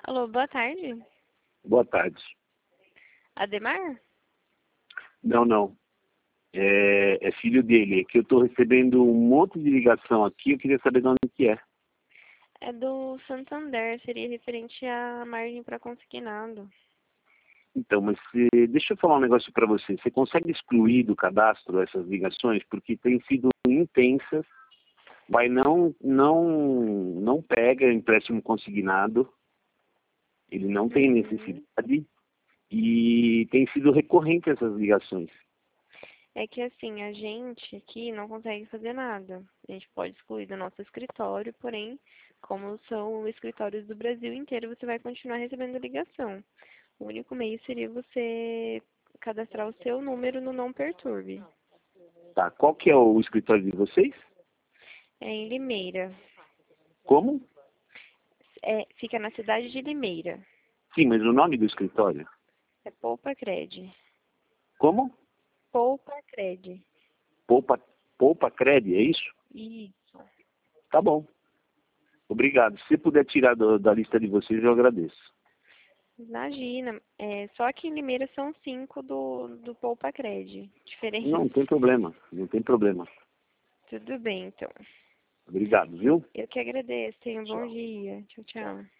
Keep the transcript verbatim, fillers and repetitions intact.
Alô, boa tarde. Boa tarde. Ademar? Não, não. É, é filho dele. É que eu estou recebendo um monte de ligação aqui. Eu queria saber de onde que é. É do Santander, seria referente à margem para consignado. Então, mas se, deixa eu falar um negócio para você. Você consegue excluir do cadastro essas ligações? Porque tem sido intensas. Vai não, não, não pega empréstimo consignado. Ele não tem Uhum. necessidade. E tem sido recorrente essas ligações. É que assim, a gente aqui não consegue fazer nada. A gente pode excluir do nosso escritório, porém, como são escritórios do Brasil inteiro, você vai continuar recebendo ligação. O único meio seria você cadastrar o seu número no Não Perturbe. Tá, qual que é o escritório de vocês? É em Limeira. Como? É, fica na cidade de Limeira. Sim, mas o nome do escritório? É Poupa Cred. Como? Poupa Cred. Poupa, Poupa Cred, é isso? Isso. Tá bom. Obrigado. Se você puder tirar do, da lista de vocês, eu agradeço. Imagina, é, só aqui em Limeira são cinco do, do Poupa Cred, Não, não diferentes. tem problema. Não tem problema. Tudo bem, então. Obrigado, viu? Eu que agradeço. Tenha um bom Tchau. dia. Tchau, tchau.